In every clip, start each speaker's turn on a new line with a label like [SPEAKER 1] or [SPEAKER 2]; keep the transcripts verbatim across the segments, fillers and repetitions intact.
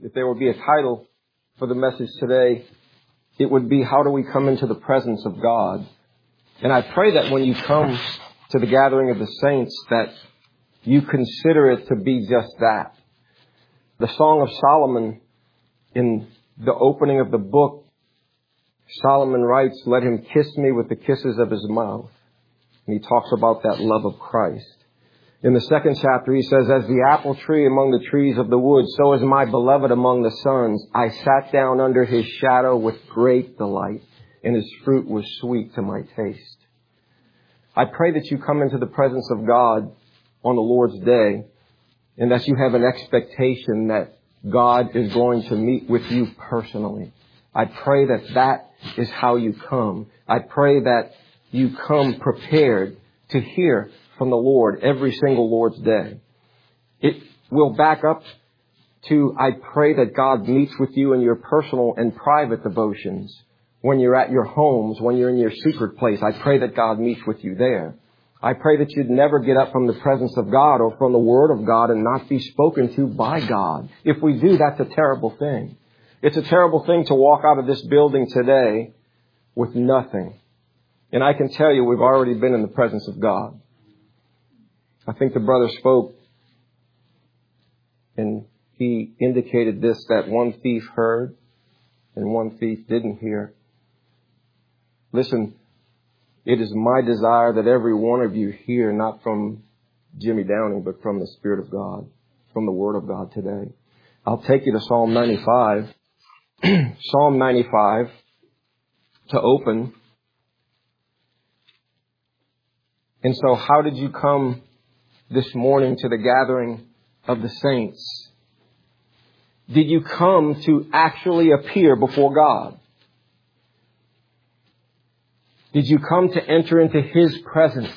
[SPEAKER 1] if there would be a title for the message today, it would be, how do we come into the presence of God? And I pray that when you come to the gathering of the saints, that you consider it to be just that. The Song of Solomon, in the opening of the book, Solomon writes, "Let him kiss me with the kisses of his mouth." And he talks about that love of Christ. In the second chapter, he says, "As the apple tree among the trees of the wood, so is my beloved among the sons. I sat down under his shadow with great delight, and his fruit was sweet to my taste." I pray that you come into the presence of God on the Lord's day, and that you have an expectation that God is going to meet with you personally. I pray that that is how you come. I pray that you come prepared to hear from the Lord every single Lord's day. It will back up to, I pray that God meets with you in your personal and private devotions. When you're at your homes, when you're in your secret place, I pray that God meets with you there. I pray that you'd never get up from the presence of God or from the Word of God and not be spoken to by God. If we do, that's a terrible thing. It's a terrible thing to walk out of this building today with nothing. And I can tell you, we've already been in the presence of God. I think the brother spoke and he indicated this, that one thief heard and one thief didn't hear. Listen, it is my desire that every one of you hear, not from Jimmy Downing, but from the Spirit of God, from the Word of God today. I'll take you to Psalm ninety-five. Psalm ninety-five to open. And so how did you come this morning to the gathering of the saints? Did you come to actually appear before God? Did you come to enter into His presence?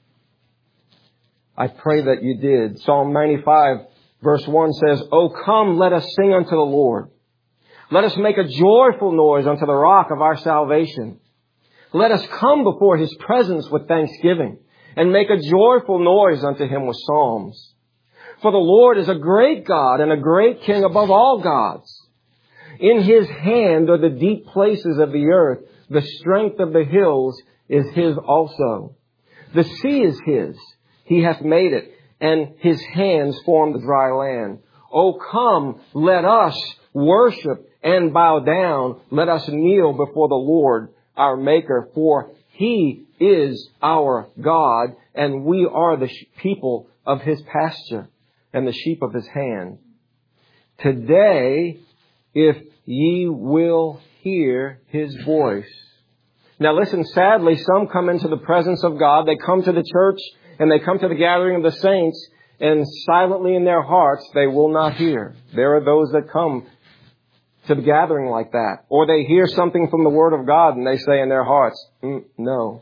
[SPEAKER 1] I pray that you did. Psalm ninety-five verse one says, "O come, let us sing unto the Lord. Let us make a joyful noise unto the rock of our salvation. Let us come before His presence with thanksgiving and make a joyful noise unto Him with psalms. For the Lord is a great God and a great King above all gods. In His hand are the deep places of the earth. The strength of the hills is His also. The sea is His. He hath made it, and His hands formed the dry land. O come, let us worship and bow down. Let us kneel before the Lord, our Maker, for He is our God, and we are the people of His pasture and the sheep of His hand. Today, if ye will hear His voice." Now listen, sadly, some come into the presence of God. They come to the church and they come to the gathering of the saints, and silently in their hearts, they will not hear. There are those that come to the gathering like that. Or they hear something from the Word of God and they say in their hearts, mm, no.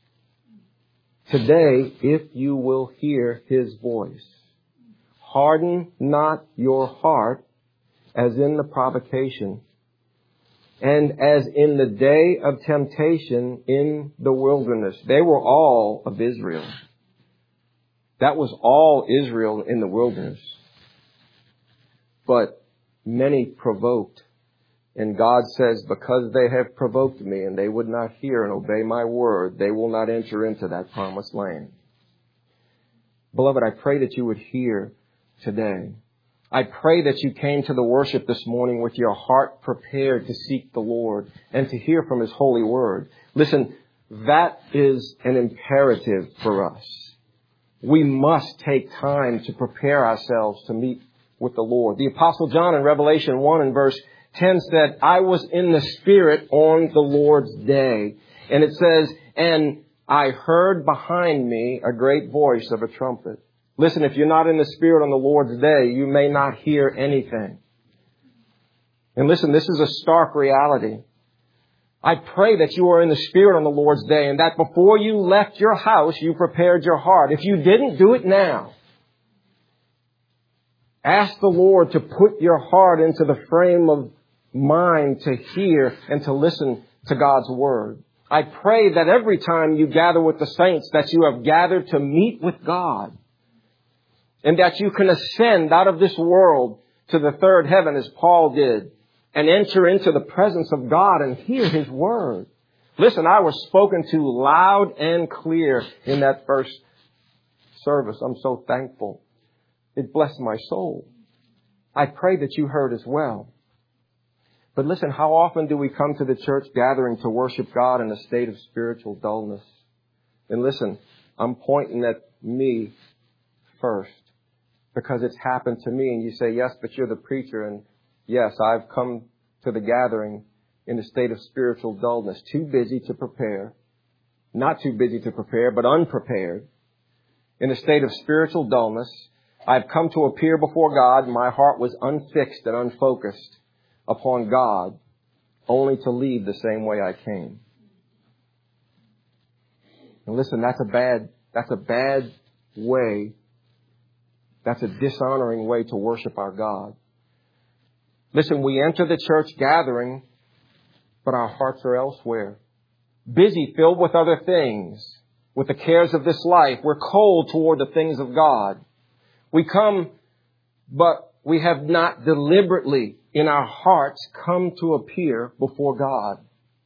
[SPEAKER 1] Today, if you will hear His voice, harden not your heart as in the provocation, and as in the day of temptation in the wilderness. They were all of Israel. That was all Israel in the wilderness. But many provoked. And God says, because they have provoked me and they would not hear and obey my word, they will not enter into that promised land. Beloved, I pray that you would hear today. I pray that you came to the worship this morning with your heart prepared to seek the Lord and to hear from His holy word. Listen, that is an imperative for us. We must take time to prepare ourselves to meet with the Lord. The Apostle John in Revelation one and verse ten said, "I was in the Spirit on the Lord's day." And it says, "And I heard behind me a great voice of a trumpet." Listen, if you're not in the Spirit on the Lord's day, you may not hear anything. And listen, this is a stark reality. I pray that you are in the Spirit on the Lord's day and that before you left your house, you prepared your heart. If you didn't do it now, ask the Lord to put your heart into the frame of mind to hear and to listen to God's Word. I pray that every time you gather with the saints, that you have gathered to meet with God, and that you can ascend out of this world to the third heaven as Paul did and enter into the presence of God and hear His word. Listen, I was spoken to loud and clear in that first service. I'm so thankful. It blessed my soul. I pray that you heard as well. But listen, how often do we come to the church gathering to worship God in a state of spiritual dullness? And listen, I'm pointing at me first because it's happened to me. And you say, yes, but you're the preacher. And yes, I've come to the gathering in a state of spiritual dullness, too busy to prepare, not too busy to prepare, but unprepared. In a state of spiritual dullness, I've come to appear before God. My heart was unfixed and unfocused upon God, only to leave the same way I came. And listen, that's a bad, that's a bad way. That's a dishonoring way to worship our God. Listen, we enter the church gathering, but our hearts are elsewhere. Busy, filled with other things, with the cares of this life. We're cold toward the things of God. We come, but we have not deliberately in our hearts come to appear before God.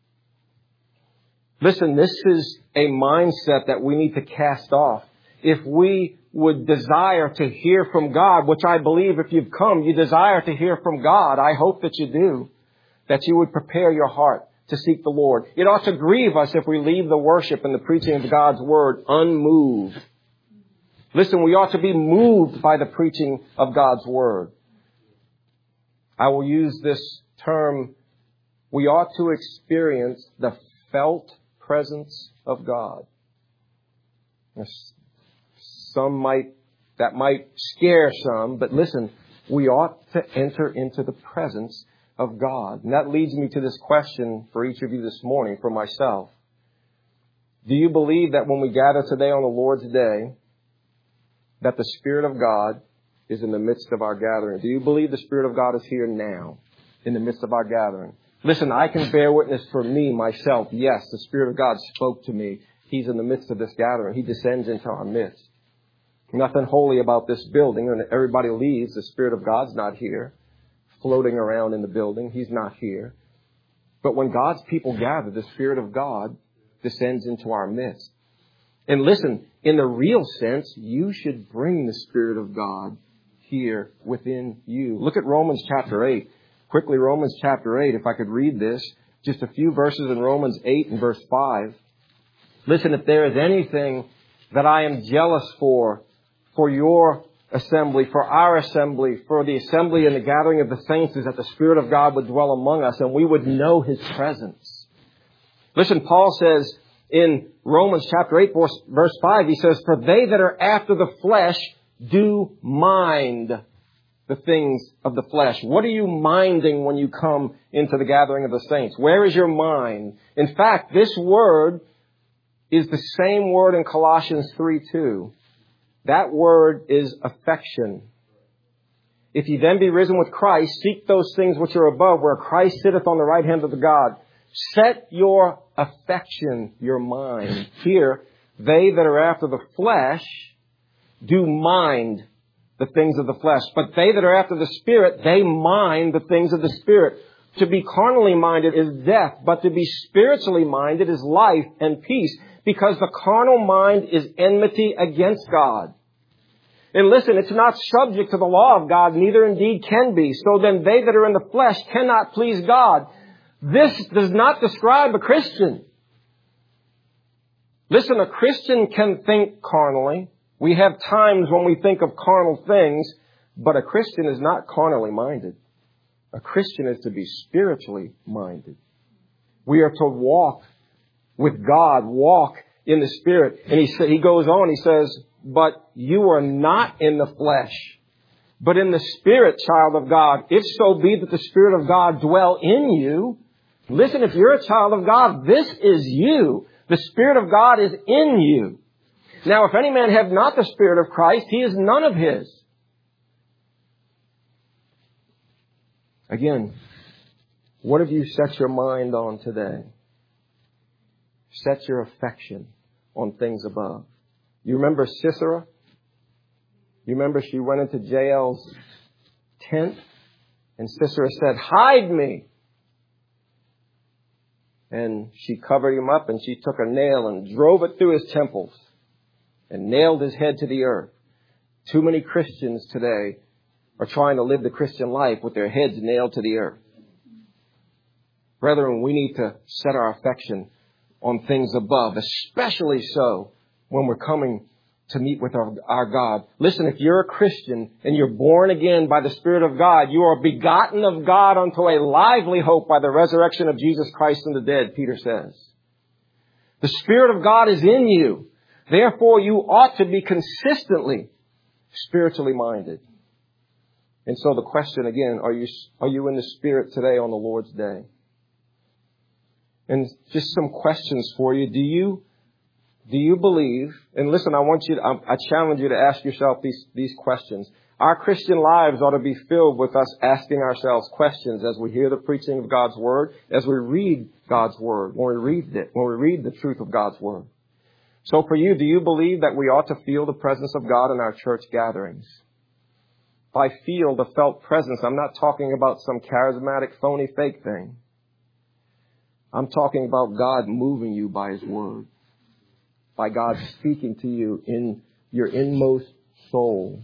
[SPEAKER 1] Listen, this is a mindset that we need to cast off. If we would desire to hear from God, which I believe if you've come, you desire to hear from God. I hope that you do, that you would prepare your heart to seek the Lord. It ought to grieve us if we leave the worship and the preaching of God's word unmoved. Listen, we ought to be moved by the preaching of God's word. I will use this term. We ought to experience the felt presence of God. Some might, that might scare some, but listen, we ought to enter into the presence of God. And that leads me to this question for each of you this morning, for myself. Do you believe that when we gather today on the Lord's Day, that the Spirit of God is in the midst of our gathering? Do you believe the Spirit of God is here now in the midst of our gathering? Listen, I can bear witness for me, myself. Yes, the Spirit of God spoke to me. He's in the midst of this gathering. He descends into our midst. Nothing holy about this building. When everybody leaves, the Spirit of God's not here, floating around in the building. He's not here. But when God's people gather, the Spirit of God descends into our midst. And listen, in the real sense, you should bring the Spirit of God here within you. Look at Romans chapter eight. Quickly, Romans chapter eight, if I could read this. Just a few verses in Romans eight and verse five. Listen, if there is anything that I am jealous for, for your assembly, for our assembly, for the assembly and the gathering of the saints, is that the Spirit of God would dwell among us and we would know His presence. Listen, Paul says in Romans chapter eight, verse five, he says, for they that are after the flesh do mind the things of the flesh. What are you minding when you come into the gathering of the saints? Where is your mind? In fact, this word is the same word in Colossians three two. That word is affection. If ye then be risen with Christ, seek those things which are above, where Christ sitteth on the right hand of the God. Set your affection, your mind. Here, they that are after the flesh do mind the things of the flesh. But they that are after the Spirit, they mind the things of the Spirit. To be carnally minded is death, but to be spiritually minded is life and peace, because the carnal mind is enmity against God. And listen, it's not subject to the law of God, neither indeed can be. So then they that are in the flesh cannot please God. This does not describe a Christian. Listen, a Christian can think carnally. We have times when we think of carnal things, but a Christian is not carnally minded. A Christian is to be spiritually minded. We are to walk with God, walk in the Spirit. And he he goes on, he says, but you are not in the flesh, but in the Spirit, child of God. If so be that the Spirit of God dwell in you. Listen, if you're a child of God, this is you. The Spirit of God is in you. Now, if any man have not the Spirit of Christ, he is none of His. Again, what have you set your mind on today? Set your affection on things above. You remember Sisera? You remember she went into Jael's tent And Sisera said, hide me. And she covered him up and she took a nail and drove it through his temples and nailed his head to the earth. Too many Christians today are trying to live the Christian life with their heads nailed to the earth. Brethren, we need to set our affection on things above, especially so when we're coming to meet with our, our God. Listen, if you're a Christian and you're born again by the Spirit of God, you are begotten of God unto a lively hope by the resurrection of Jesus Christ from the dead, Peter says. The Spirit of God is in you. Therefore, you ought to be consistently spiritually minded. And so the question again, are you, are you in the Spirit today on the Lord's day? And just some questions for you. Do you, do you believe, and listen, I want you to, I, I challenge you to ask yourself these, these questions. Our Christian lives ought to be filled with us asking ourselves questions as we hear the preaching of God's Word, as we read God's Word, when we read it, when we read the truth of God's Word. So for you, do you believe that we ought to feel the presence of God in our church gatherings? By feel, the felt presence, I'm not talking about some charismatic, phony, fake thing. I'm talking about God moving you by His Word. By God speaking to you in your inmost soul.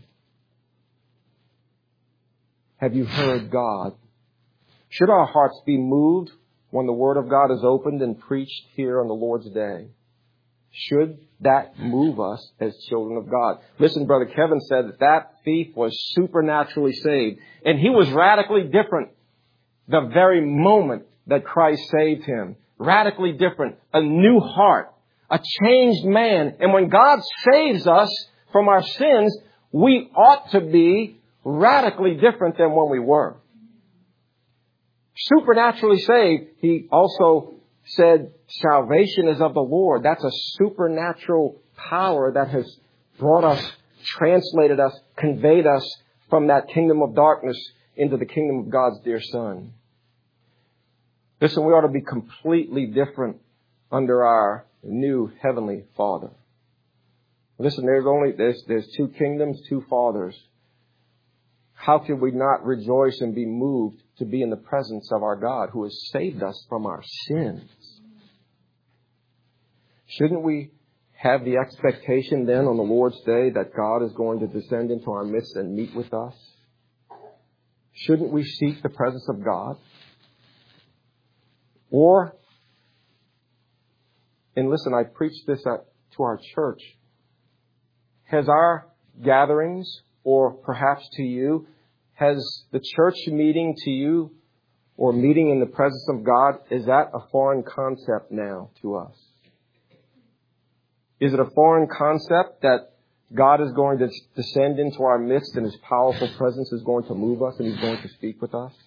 [SPEAKER 1] Have you heard God? Should our hearts be moved when the Word of God is opened and preached here on the Lord's day? Should that move us as children of God? Listen, Brother Kevin said that that thief was supernaturally saved. And he was radically different the very moment that Christ saved him. Radically different. A new heart. A changed man. And when God saves us from our sins, we ought to be radically different than when we were. Supernaturally saved, he also said, salvation is of the Lord. That's a supernatural power that has brought us, translated us, conveyed us from that kingdom of darkness into the kingdom of God's dear Son. Listen, we ought to be completely different under our new heavenly Father. Listen, there's only, there's, there's two kingdoms, two fathers. How can we not rejoice and be moved to be in the presence of our God who has saved us from our sins? Shouldn't we have the expectation then on the Lord's day that God is going to descend into our midst and meet with us? Shouldn't we seek the presence of God? Or, and listen, I preached this at, to our church. Has our gatherings, or perhaps to you, has the church meeting to you or meeting in the presence of God, is that a foreign concept now to us? Is it a foreign concept that God is going to descend into our midst and His powerful presence is going to move us and He's going to speak with us?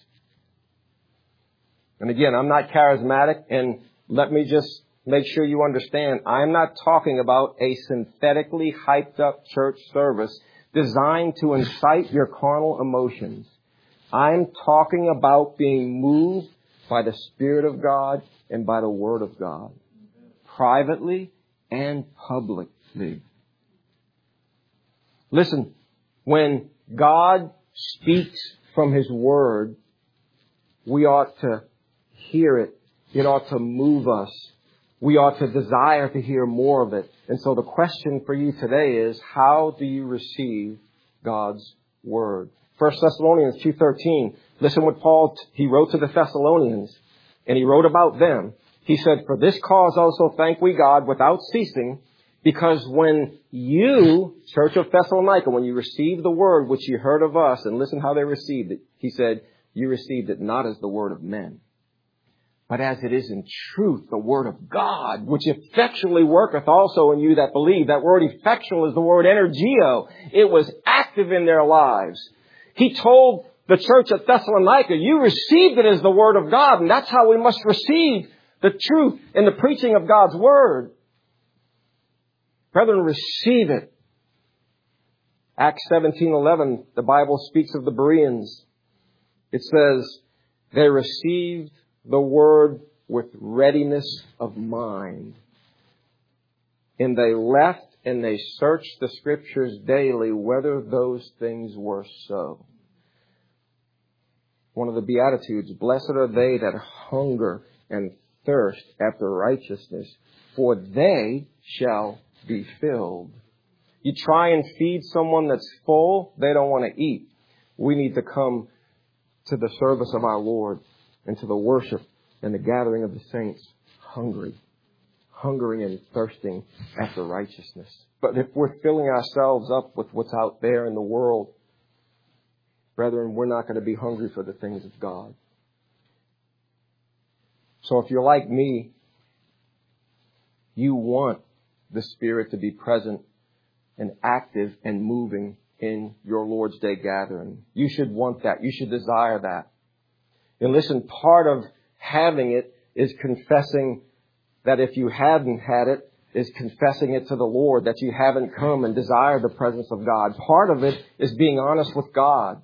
[SPEAKER 1] And again, I'm not charismatic, and let me just make sure you understand, I'm not talking about a synthetically hyped up church service designed to incite your carnal emotions. I'm talking about being moved by the Spirit of God and by the Word of God, privately and publicly. Listen, when God speaks from His Word, we ought to hear it. It ought to move us. We ought to desire to hear more of it. And so the question for you today is, how do you receive God's Word? First Thessalonians two thirteen. Listen what Paul, he wrote to the Thessalonians, and he wrote about them. He said, for this cause also thank we God without ceasing, because when you, Church of Thessalonica, when you received the Word which you heard of us, and listen how they received it, he said, you received it not as the word of men, but as it is in truth, the Word of God, which effectually worketh also in you that believe. That word effectual is the word energio. It was active in their lives. He told the church at Thessalonica, you received it as the Word of God, and that's how we must receive the truth in the preaching of God's Word. Brethren, receive it. Acts seventeen eleven, the Bible speaks of the Bereans. It says, they received the Word with readiness of mind. And they left and they searched the Scriptures daily whether those things were so. One of the Beatitudes, blessed are they that hunger and thirst after righteousness, for they shall be filled. You try and feed someone that's full, they don't want to eat. We need to come to the service of our Lord and to the worship and the gathering of the saints hungry, hungering and thirsting after righteousness. But if we're filling ourselves up with what's out there in the world, brethren, we're not going to be hungry for the things of God. So if you're like me, you want the Spirit to be present and active and moving in your Lord's Day gathering. You should want that. You should desire that. And listen, part of having it is confessing that if you hadn't had it, is confessing it to the Lord, that you haven't come and desired the presence of God. Part of it is being honest with God.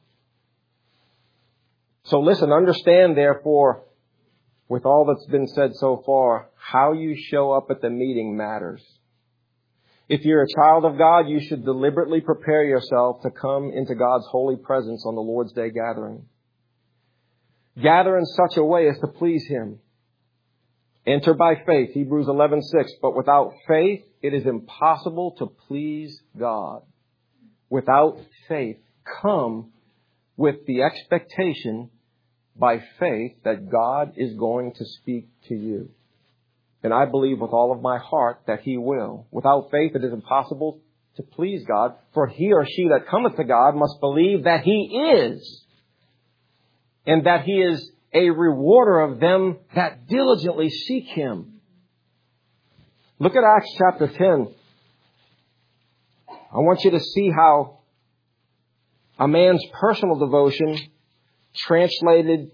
[SPEAKER 1] So listen, understand, therefore, with all that's been said so far, how you show up at the meeting matters. If you're a child of God, you should deliberately prepare yourself to come into God's holy presence on the Lord's Day gathering. Gather in such a way as to please Him. Enter by faith, Hebrews eleven six. But without faith, it is impossible to please God. Without faith, come with the expectation by faith that God is going to speak to you. And I believe with all of my heart that He will. Without faith, it is impossible to please God, for he or she that cometh to God must believe that He is, and that He is a rewarder of them that diligently seek Him. Look at Acts chapter ten. I want you to see how a man's personal devotion translated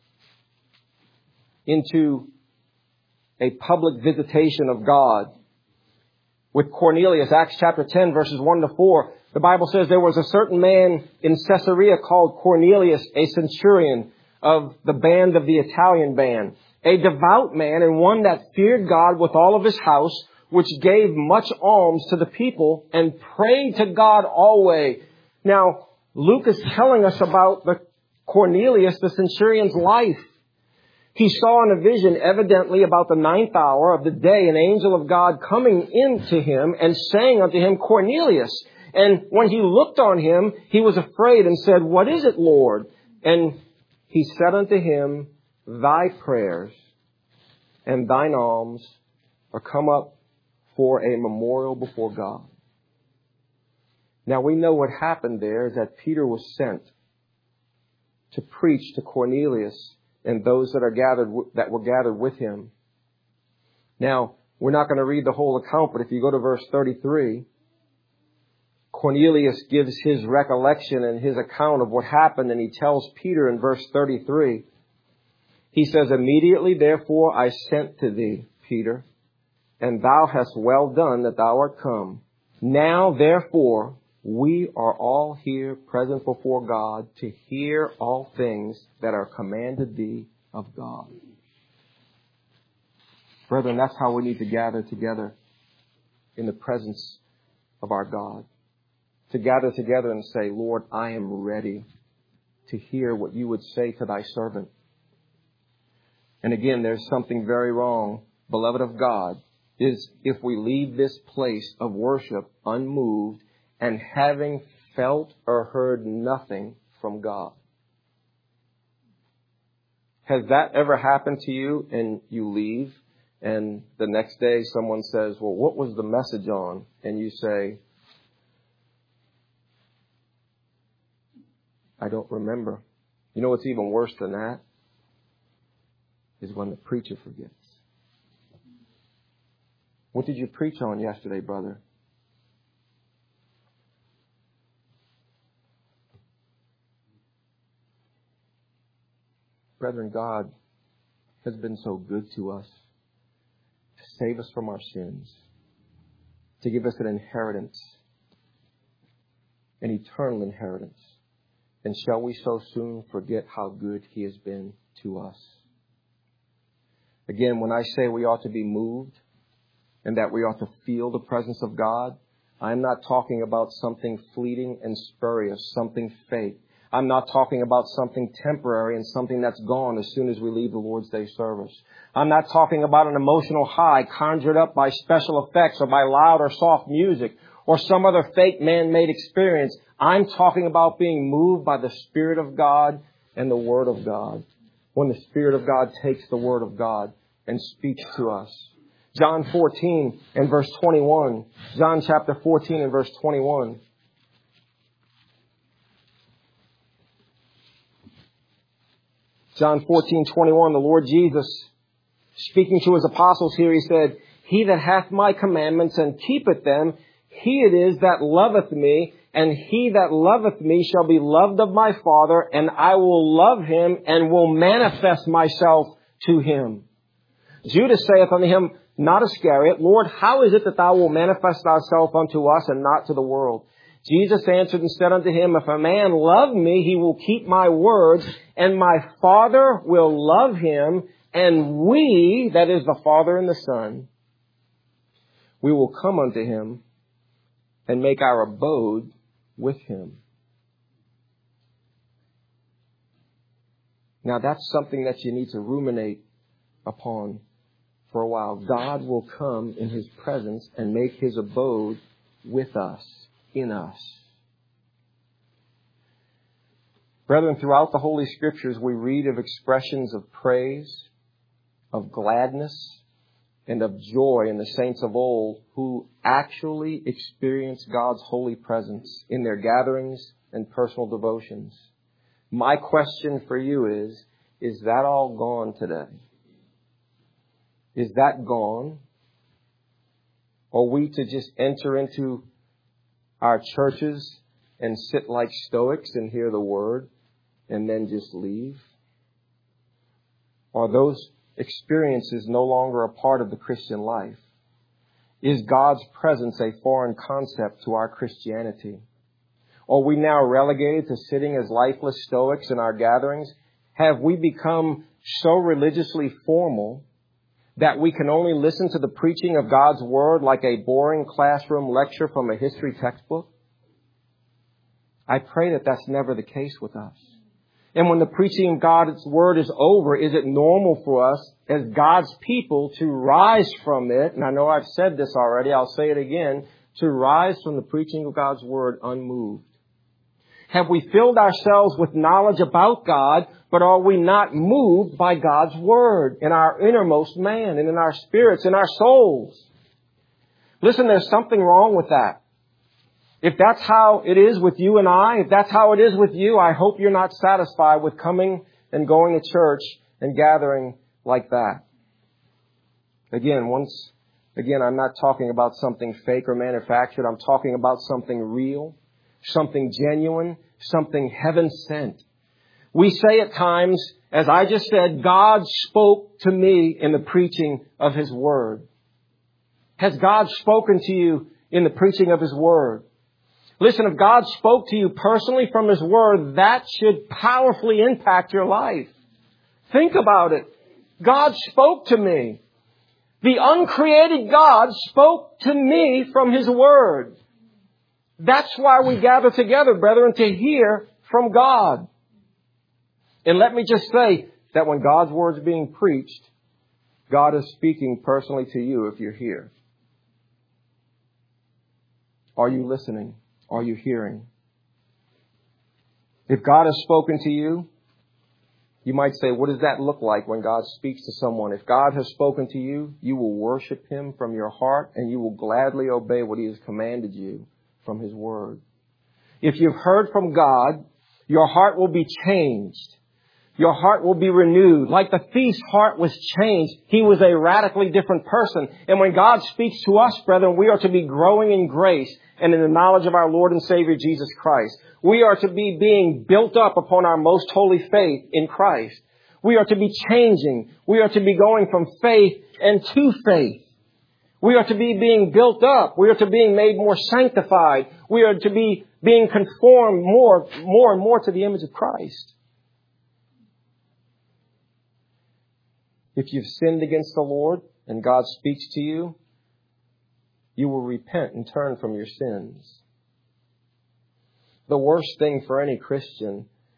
[SPEAKER 1] into a public visitation of God. With Cornelius, Acts chapter ten, verses one to four, the Bible says there was a certain man in Caesarea called Cornelius, a centurion of the band of the Italian band, a devout man and one that feared God with all of his house, which gave much alms to the people and prayed to God always. Now, Luke is telling us about the Cornelius, the centurion's life. He saw in a vision, evidently about the ninth hour of the day, an angel of God coming into him and saying unto him, Cornelius. And when he looked on him, he was afraid and said, What is it, Lord? And he said unto him, Thy prayers and thine alms are come up for a memorial before God. Now we know what happened there is that Peter was sent to preach to Cornelius and those that are gathered, that were gathered with him. Now, we're not going to read the whole account, but if you go to verse thirty-three, Cornelius gives his recollection and his account of what happened, and he tells Peter in verse thirty-three, he says, Immediately therefore I sent to thee, Peter, and thou hast well done that thou art come. Now therefore we are all here present before God to hear all things that are commanded thee of God. Brethren, that's how we need to gather together in the presence of our God. To gather together and say, Lord, I am ready to hear what you would say to thy servant. And again, there's something very wrong, beloved of God, is if we leave this place of worship unmoved and having felt or heard nothing from God. Has that ever happened to you and you leave and the next day someone says, well, what was the message on? And you say, I don't remember. You know what's even worse than that? Is when the preacher forgets. What did you preach on yesterday, brother? Brethren, God has been so good to us to save us from our sins, to give us an inheritance, an eternal inheritance. And shall we so soon forget how good He has been to us? Again, when I say we ought to be moved and that we ought to feel the presence of God, I'm not talking about something fleeting and spurious, something fake. I'm not talking about something temporary and something that's gone as soon as we leave the Lord's Day service. I'm not talking about an emotional high conjured up by special effects or by loud or soft music or some other fake man-made experience. I'm talking about being moved by the Spirit of God and the Word of God. When the Spirit of God takes the Word of God and speaks to us. John fourteen and verse twenty-one. John chapter fourteen and verse twenty-one. John fourteen twenty-one, the Lord Jesus, speaking to His apostles here, He said, He that hath my commandments and keepeth them, he it is that loveth me, and he that loveth me shall be loved of my Father, and I will love him and will manifest myself to him. Judas saith unto him, not Iscariot, Lord, how is it that thou wilt manifest thyself unto us and not to the world? Jesus answered and said unto him, if a man love me, he will keep my words, and my Father will love him, and we, that is the Father and the Son, we will come unto him and make our abode with him. Now that's something that you need to ruminate upon for a while. God will come in His presence and make His abode with us, in us. Brethren, throughout the Holy Scriptures, we read of expressions of praise, of gladness, and of joy in the saints of old who actually experienced God's holy presence in their gatherings and personal devotions. My question for you is, is that all gone today? Is that gone? Are we to just enter into our churches and sit like Stoics and hear the Word and then just leave? Are those experiences no longer a part of the Christian life? Is God's presence a foreign concept to our Christianity? Are we now relegated to sitting as lifeless Stoics in our gatherings? Have we become so religiously formal that we can only listen to the preaching of God's Word like a boring classroom lecture from a history textbook? I pray that that's never the case with us. And when the preaching of God's Word is over, is it normal for us as God's people to rise from it? And I know I've said this already, I'll say it again, to rise from the preaching of God's Word unmoved. Have we filled ourselves with knowledge about God, but are we not moved by God's Word in our innermost man and in our spirits, in our souls? Listen, there's something wrong with that. If that's how it is with you and I, if that's how it is with you, I hope you're not satisfied with coming and going to church and gathering like that. Again, once again, I'm not talking about something fake or manufactured. I'm talking about something real, something genuine, something heaven sent. We say at times, as I just said, God spoke to me in the preaching of His Word. Has God spoken to you in the preaching of His Word? Listen, if God spoke to you personally from His Word, that should powerfully impact your life. Think about it. God spoke to me. The uncreated God spoke to me from His Word. That's why we gather together, brethren, to hear from God. And let me just say that when God's Word is being preached, God is speaking personally to you if you're here. Are you listening? Are you hearing? If God has spoken to you, you might say, what does that look like when God speaks to someone? If God has spoken to you, you will worship Him from your heart and you will gladly obey what He has commanded you from His Word. If you've heard from God, your heart will be changed. Your heart will be renewed. Like the thief's heart was changed. He was a radically different person. And when God speaks to us, brethren, we are to be growing in grace and in the knowledge of our Lord and Savior Jesus Christ. We are to be being built up upon our most holy faith in Christ. We are to be changing. We are to be going from faith and to faith. We are to be being built up. We are to be being made more sanctified. We are to be being conformed more, more and more to the image of Christ. If you've sinned against the Lord and God speaks to you, you will repent and turn from your sins. The worst thing for any Christian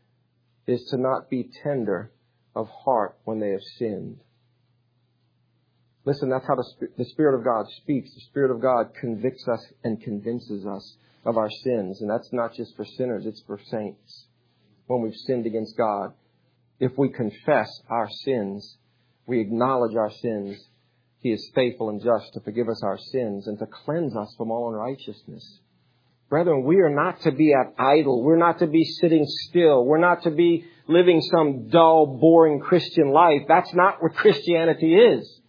[SPEAKER 1] is to not be tender of heart when they have sinned. Listen, that's how the, the Spirit of God speaks. The Spirit of God convicts us and convinces us of our sins. And that's not just for sinners, it's for saints. When we've sinned against God, if we confess our sins, we acknowledge our sins, He is faithful and just to forgive us our sins and to cleanse us from all unrighteousness. Brethren, we are not to be at idle. We're not to be sitting still. We're not to be living some dull, boring Christian life. That's not what Christianity is.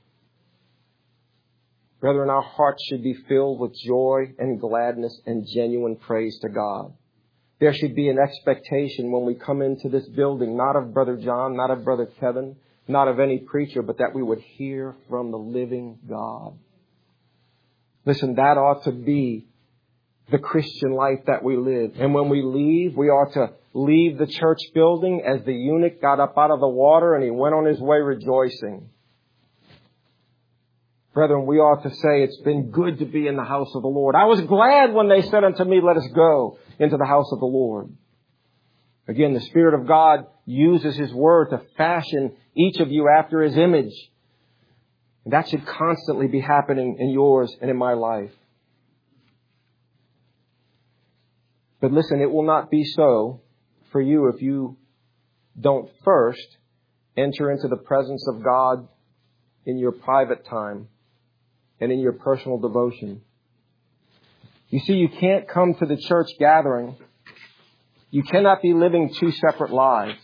[SPEAKER 1] Brethren, our hearts should be filled with joy and gladness and genuine praise to God. There should be an expectation when we come into this building, not of Brother John, not of Brother Kevin, not of any preacher, but that we would hear from the living God. Listen, that ought to be the Christian life that we live. And when we leave, we ought to leave the church building as the eunuch got up out of the water and he went on his way rejoicing. Brethren, we ought to say, it's been good to be in the house of the Lord. I was glad when they said unto me, let us go into the house of the Lord. Again, the Spirit of God uses His Word to fashion each of you after His image. And that should constantly be happening in yours and in my life. But listen, it will not be so for you if you don't first enter into the presence of God in your private time and in your personal devotion. You see, you can't come to the church gathering. You cannot be living two separate lives.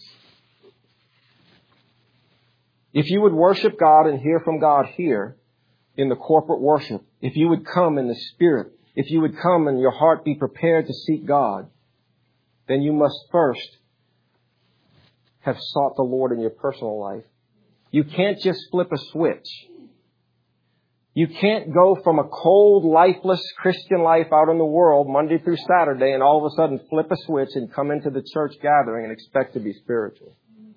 [SPEAKER 1] If you would worship God and hear from God here in the corporate worship, if you would come in the Spirit, if you would come and your heart be prepared to seek God, then you must first have sought the Lord in your personal life. You can't just flip a switch. You can't go from a cold, lifeless Christian life out in the world Monday through Saturday and all of a sudden flip a switch and come into the church gathering and expect to be spiritual.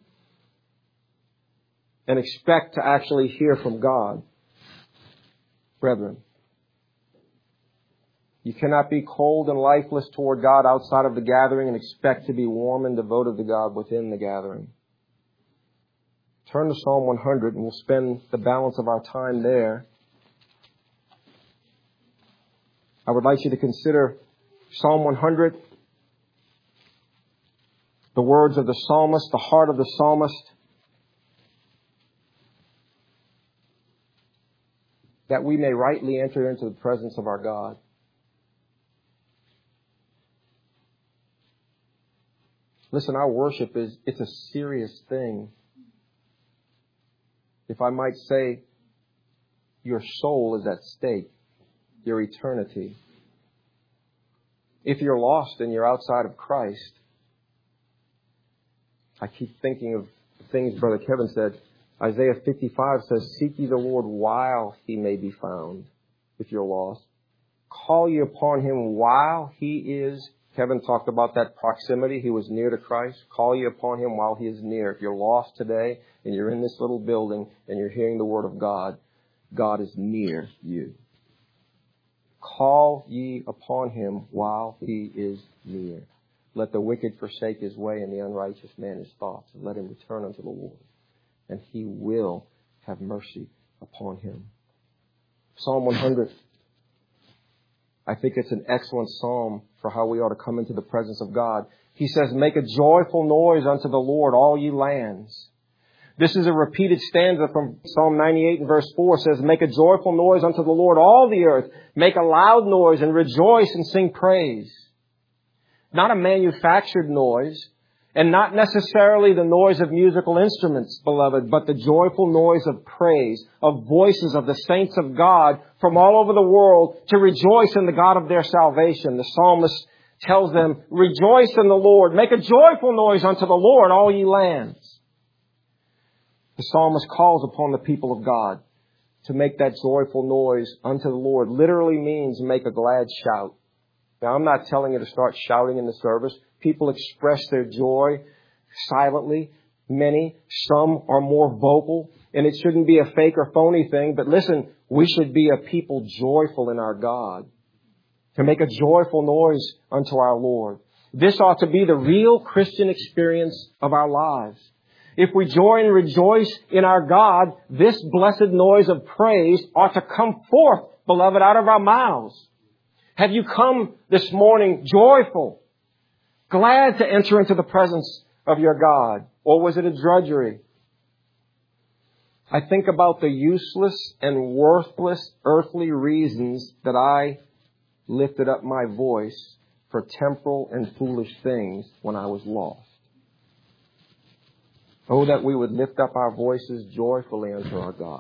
[SPEAKER 1] And expect to actually hear from God. Brethren, you cannot be cold and lifeless toward God outside of the gathering and expect to be warm and devoted to God within the gathering. Turn to Psalm one hundred and we'll spend the balance of our time there. I would like you to consider Psalm one hundred, the words of the psalmist, the heart of the psalmist, that we may rightly enter into the presence of our God. Listen, our worship is, it's a serious thing. If I might say, your soul is at stake, your eternity. If you're lost and you're outside of Christ, I keep thinking of things Brother Kevin said. Isaiah fifty-five says, seek ye the Lord while He may be found, if you're lost. Call ye upon Him while He is. Kevin talked about that proximity. He was near to Christ. Call ye upon Him while He is near. If you're lost today and you're in this little building and you're hearing the Word of God, God is near you. Call ye upon Him while He is near. Let the wicked forsake his way and the unrighteous man his thoughts, and let him return unto the Lord, and He will have mercy upon him. Psalm one hundred. I think it's an excellent psalm for how we ought to come into the presence of God. He says, make a joyful noise unto the Lord, all ye lands. This is a repeated stanza from Psalm ninety-eight and verse four. It says, make a joyful noise unto the Lord, all the earth. Make a loud noise and rejoice and sing praise. Not a manufactured noise, and not necessarily the noise of musical instruments, beloved, but the joyful noise of praise, of voices of the saints of God from all over the world to rejoice in the God of their salvation. The psalmist tells them, rejoice in the Lord. Make a joyful noise unto the Lord, all ye lands. The psalmist calls upon the people of God to make that joyful noise unto the Lord. Literally means make a glad shout. Now, I'm not telling you to start shouting in the service. People express their joy silently. Many, some are more vocal, and it shouldn't be a fake or phony thing. But listen, we should be a people joyful in our God, to make a joyful noise unto our Lord. This ought to be the real Christian experience of our lives. If we joy and rejoice in our God, this blessed noise of praise ought to come forth, beloved, out of our mouths. Have you come this morning joyful, glad to enter into the presence of your God? Or was it a drudgery? I think about the useless and worthless earthly reasons that I lifted up my voice for temporal and foolish things when I was lost. Oh, that we would lift up our voices joyfully unto our God.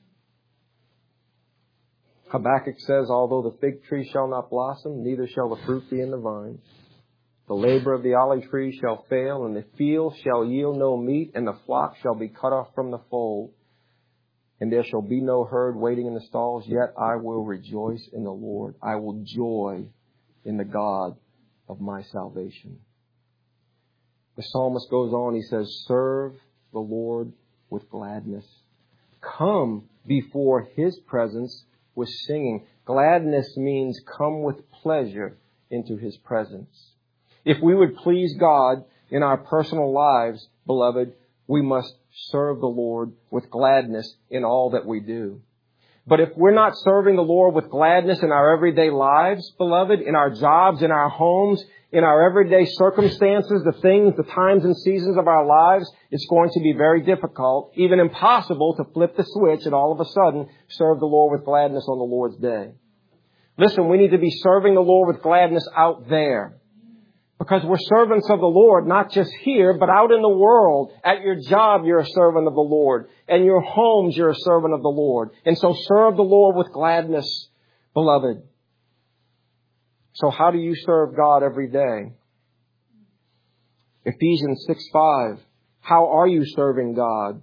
[SPEAKER 1] Habakkuk says, although the fig tree shall not blossom, neither shall the fruit be in the vine. The labor of the olive tree shall fail, and the field shall yield no meat, and the flock shall be cut off from the fold. And there shall be no herd waiting in the stalls, yet I will rejoice in the Lord. I will joy in the God of my salvation. The psalmist goes on, he says, serve the Lord with gladness. Come before His presence with singing. Gladness means come with pleasure into His presence. If we would please God in our personal lives, beloved, we must serve the Lord with gladness in all that we do. But if we're not serving the Lord with gladness in our everyday lives, beloved, in our jobs, in our homes, in our everyday circumstances, the things, the times and seasons of our lives, it's going to be very difficult, even impossible, to flip the switch and all of a sudden serve the Lord with gladness on the Lord's day. Listen, we need to be serving the Lord with gladness out there. Because we're servants of the Lord, not just here, but out in the world. At your job, you're a servant of the Lord. And your homes, you're a servant of the Lord. And so serve the Lord with gladness, beloved. So how do you serve God every day? Ephesians six five. How are you serving God?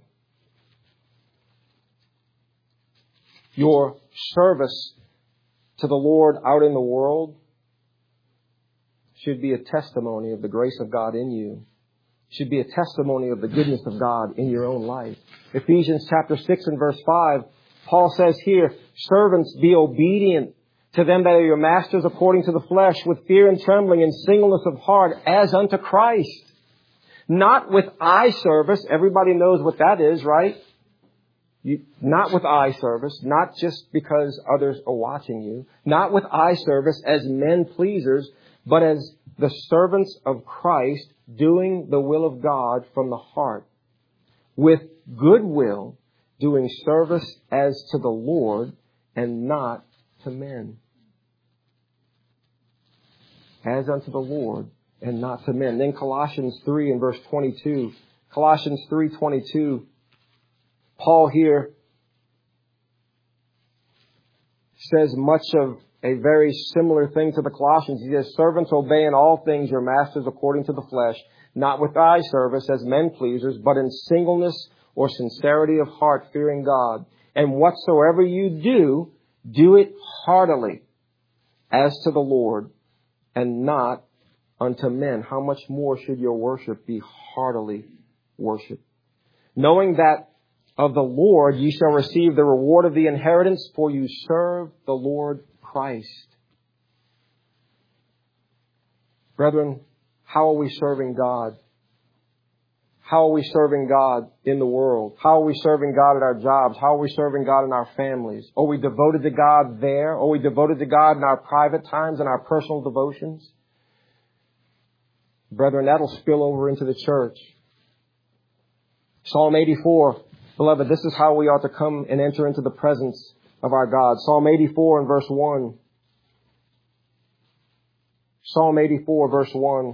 [SPEAKER 1] Your service to the Lord out in the world should be a testimony of the grace of God in you. Should be a testimony of the goodness of God in your own life. Ephesians chapter six and verse five, Paul says here, servants, be obedient to them that are your masters according to the flesh, with fear and trembling and singleness of heart, as unto Christ. Not with eye service. Everybody knows what that is, right? You, not with eye service, not just because others are watching you. Not with eye service as men pleasers, but as the servants of Christ, doing the will of God from the heart, with good will, doing service as to the Lord and not to men. As unto the Lord and not to men. Then Colossians three and verse twenty-two. Colossians three twenty-two. Paul here says much of a very similar thing to the Colossians. He says, servants, obey in all things your masters according to the flesh, not with eye service as men pleasers, but in singleness or sincerity of heart, fearing God. And whatsoever you do, do it heartily as to the Lord and not unto men. How much more should your worship be heartily worship? Knowing that of the Lord ye shall receive the reward of the inheritance, for you serve the Lord Christ. Brethren, how are we serving God? How are we serving God in the world? How are we serving God at our jobs? How are we serving God in our families? Are we devoted to God there? Are we devoted to God in our private times and our personal devotions? Brethren, that'll spill over into the church. Psalm eighty-four, beloved, this is how we ought to come and enter into the presence of our God. Psalm eighty-four and verse one. Psalm eighty-four, verse one.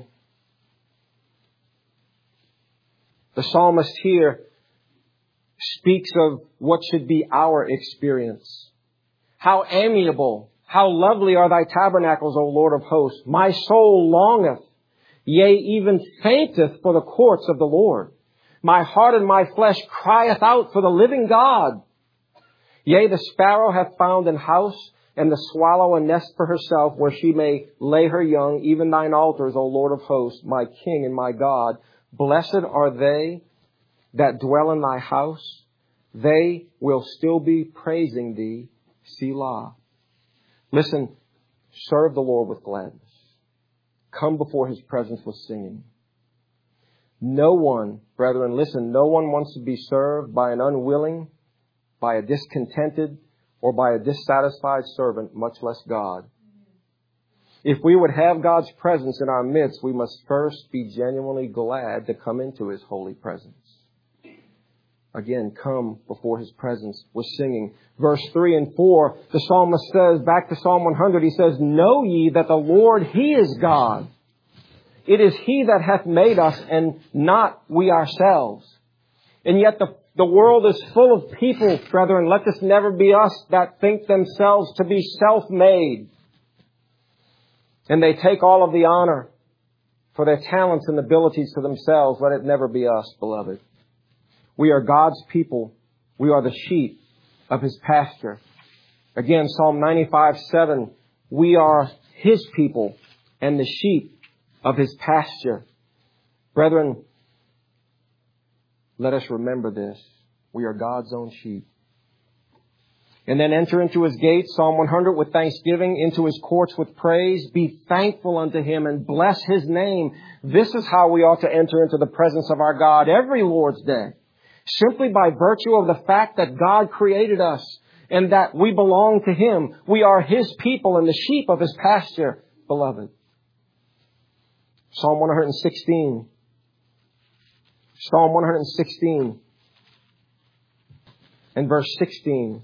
[SPEAKER 1] The psalmist here speaks of what should be our experience. How amiable, how lovely are thy tabernacles, O Lord of hosts. My soul longeth, yea, even fainteth for the courts of the Lord. My heart and my flesh crieth out for the living God. Yea, the sparrow hath found an house, and the swallow a nest for herself, where she may lay her young, even thine altars, O Lord of hosts, my King and my God. Blessed are they that dwell in thy house. They will still be praising thee, Selah. Listen, serve the Lord with gladness. come before His presence with singing. No one, brethren, listen, no one wants to be served by an unwilling, by a discontented, or by a dissatisfied servant, much less God. If we would have God's presence in our midst, we must first be genuinely glad to come into His holy presence. Again, come before His presence with singing. Verse three and four, the psalmist says, back to Psalm one hundred, he says, know ye that the Lord, He is God. It is He that hath made us, and not we ourselves. And yet the, the world is full of people, brethren, let this never be us, that think themselves to be self-made. And they take all of the honor for their talents and abilities to themselves. Let it never be us, beloved. We are God's people. We are the sheep of His pasture. Again, Psalm ninety-five seven, we are His people and the sheep of His pasture. Brethren, let us remember this. We are God's own sheep. And then enter into His gates, Psalm one hundred, with thanksgiving, into His courts with praise. Be thankful unto Him and bless His name. This is how we ought to enter into the presence of our God every Lord's Day. Simply by virtue of the fact that God created us and that we belong to Him. We are His people and the sheep of His pasture, beloved. Psalm one sixteen. Psalm one sixteen and verse sixteen.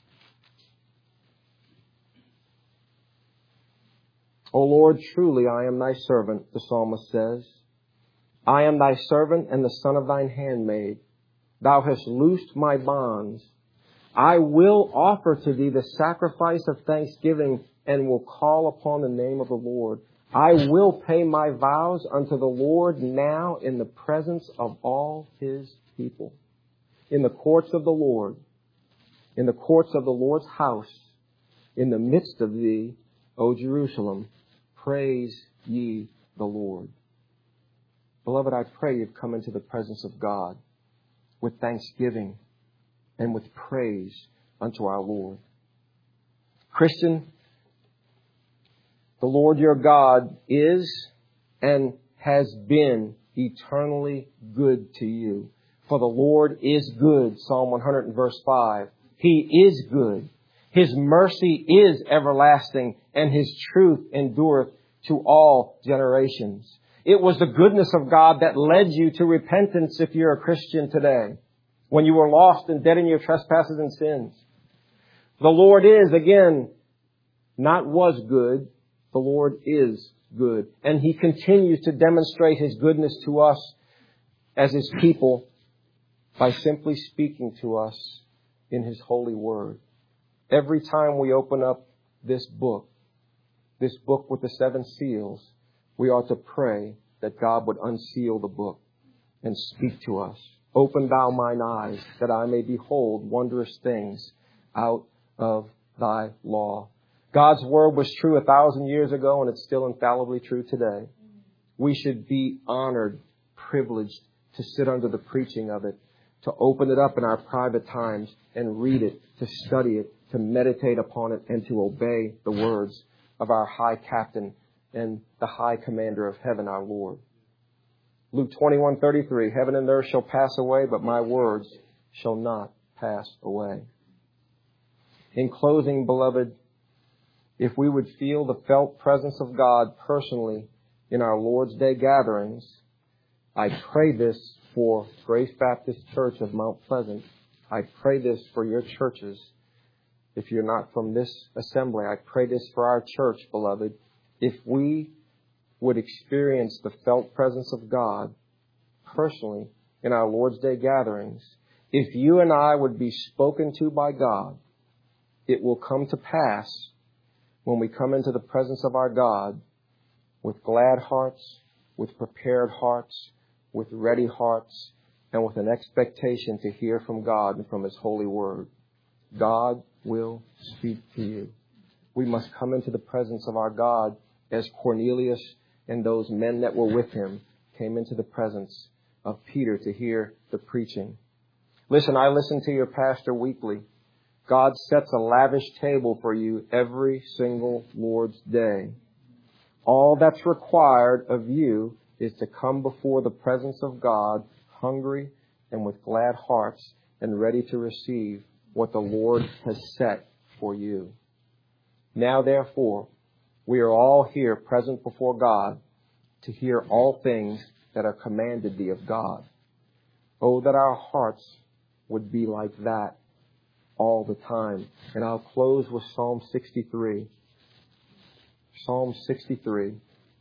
[SPEAKER 1] O Lord, truly I am Thy servant, the psalmist says. I am Thy servant and the son of Thine handmaid. Thou hast loosed my bonds. I will offer to Thee the sacrifice of thanksgiving and will call upon the name of the Lord. I will pay my vows unto the Lord now in the presence of all His people. In the courts of the Lord, in the courts of the Lord's house, in the midst of Thee, O Jerusalem, praise ye the Lord. Beloved, I pray you've come into the presence of God with thanksgiving and with praise unto our Lord. Christian, the Lord your God is and has been eternally good to you. For the Lord is good, Psalm one hundred and verse five. He is good. His mercy is everlasting, and His truth endureth to all generations. It was the goodness of God that led you to repentance if you're a Christian today, when you were lost and dead in your trespasses and sins. The Lord is, again, not was good. The Lord is good. And He continues to demonstrate His goodness to us as His people by simply speaking to us in His holy word. Every time we open up this book, this book with the seven seals, we ought to pray that God would unseal the book and speak to us. Open Thou mine eyes, that I may behold wondrous things out of Thy law. God's word was true a thousand years ago, and it's still infallibly true today. We should be honored, privileged to sit under the preaching of it, to open it up in our private times and read it, to study it, to meditate upon it, and to obey the words of our high captain and the high commander of heaven, our Lord. Luke twenty-one thirty-three, heaven and earth shall pass away, but my words shall not pass away. In closing, beloved, if we would feel the felt presence of God personally in our Lord's Day gatherings, I pray this for Grace Baptist Church of Mount Pleasant. I pray this for your churches. If you're not from this assembly, I pray this for our church, beloved. If we would experience the felt presence of God personally in our Lord's Day gatherings, if you and I would be spoken to by God, it will come to pass when we come into the presence of our God with glad hearts, with prepared hearts, with ready hearts, and with an expectation to hear from God and from His holy word. God will speak to you. We must come into the presence of our God as Cornelius and those men that were with him came into the presence of Peter to hear the preaching. Listen, I listen to your pastor weekly. God sets a lavish table for you every single Lord's Day. All that's required of you is to come before the presence of God hungry and with glad hearts and ready to receive what the Lord has set for you. Now, therefore, we are all here present before God to hear all things that are commanded thee of God. Oh, that our hearts would be like that all the time. And I'll close with Psalm sixty-three. Psalm sixty-three.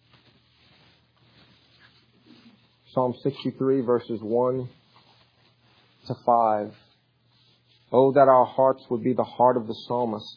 [SPEAKER 1] Psalm sixty-three, verses one to five. Oh, that our hearts would be the heart of the psalmist.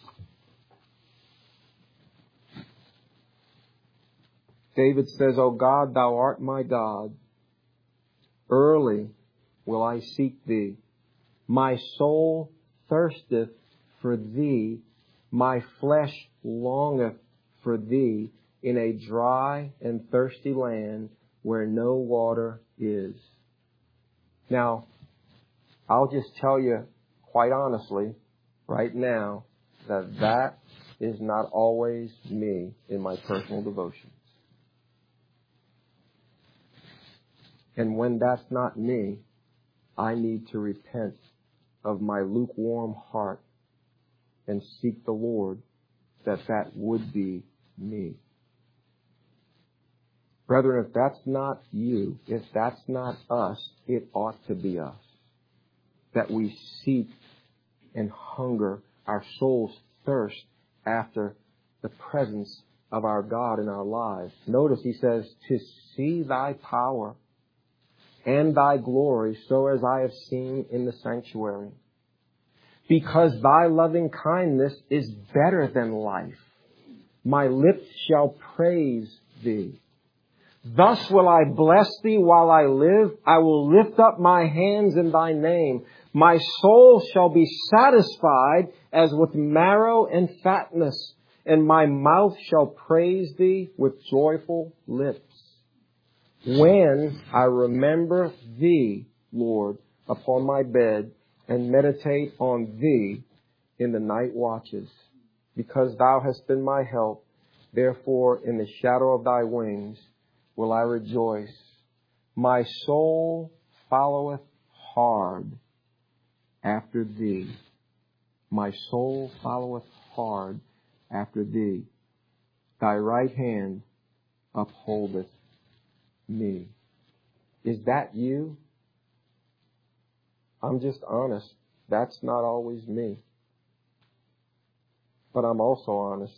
[SPEAKER 1] David says, O God, thou art my God. Early will I seek thee. My soul thirsteth for thee. My flesh longeth for thee in a dry and thirsty land where no water is. Now, I'll just tell you quite honestly right now that that is not always me in my personal devotions. And when that's not me, I need to repent of my lukewarm heart and seek the Lord that that would be me. Brethren, if that's not you, if that's not us, it ought to be us. That we seek and hunger, our souls thirst after the presence of our God in our lives. Notice he says, to see thy power and thy glory, so as I have seen in the sanctuary. Because thy loving kindness is better than life. My lips shall praise thee. Thus will I bless thee while I live. I will lift up my hands in thy name. My soul shall be satisfied as with marrow and fatness, and my mouth shall praise thee with joyful lips. When I remember thee, Lord, upon my bed, and meditate on thee in the night watches, because thou hast been my help, therefore in the shadow of thy wings will I rejoice. My soul followeth hard after thee. My soul followeth hard after thee. Thy right hand upholdeth me. Is that you? I'm just honest. That's not always me. But I'm also honest.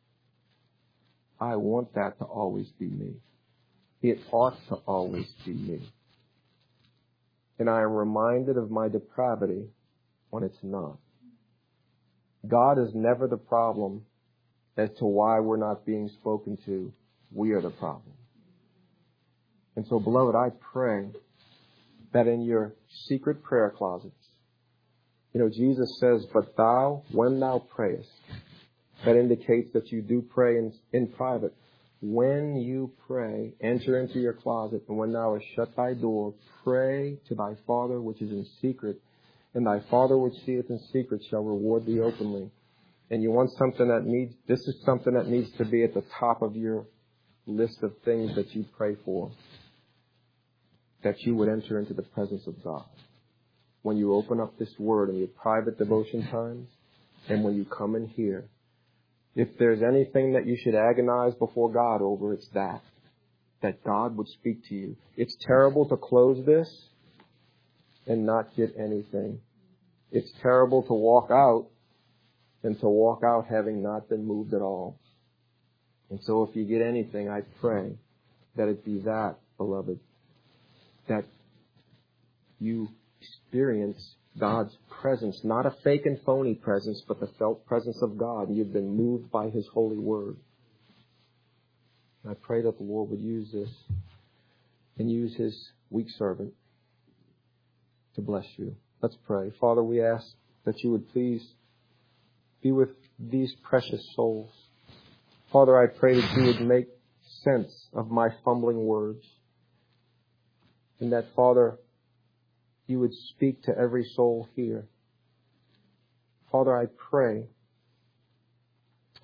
[SPEAKER 1] I want that to always be me. It ought to always be me. And I am reminded of my depravity when it's not. God is never the problem as to why we're not being spoken to. We are the problem. And so, beloved, I pray that in your secret prayer closets, you know, Jesus says, but thou, when thou prayest, that indicates that you do pray in, in private. When you pray, enter into your closet, and when thou hast shut thy door, pray to thy Father which is in secret, and thy Father which seeth in secret shall reward thee openly. And you want something that needs, this is something that needs to be at the top of your list of things that you pray for. That you would enter into the presence of God. When you open up this word in your private devotion times, and when you come in here, if there's anything that you should agonize before God over, it's that. That God would speak to you. It's terrible to close this and not get anything. It's terrible to walk out and to walk out having not been moved at all. And so if you get anything, I pray that it be that, beloved, that you experience God's presence, not a fake and phony presence, but the felt presence of God. You've been moved by His holy word. And I pray that the Lord would use this and use His weak servant to bless you. Let's pray. Father, we ask that you would please be with these precious souls. Father, I pray that you would make sense of my fumbling words. And that, Father, you would speak to every soul here. Father, I pray,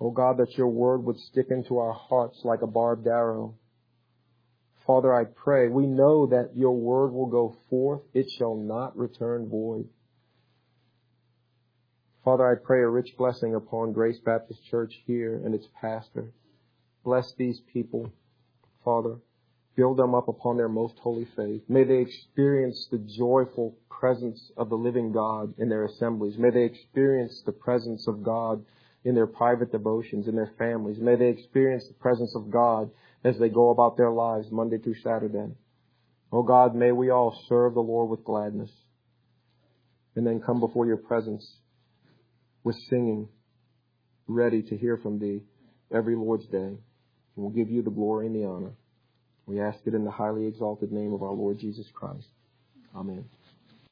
[SPEAKER 1] Oh God, that your word would stick into our hearts like a barbed arrow. Father, I pray, we know that your word will go forth. It shall not return void. Father, I pray a rich blessing upon Grace Baptist Church here and its pastor. Bless these people, Father. Build them up upon their most holy faith. May they experience the joyful presence of the living God in their assemblies. May they experience the presence of God in their private devotions, in their families. May they experience the presence of God as they go about their lives Monday through Saturday. Oh God, may we all serve the Lord with gladness and then come before your presence with singing, ready to hear from thee every Lord's day. And we'll give you the glory and the honor. We ask it in the highly exalted name of our Lord Jesus Christ. Amen.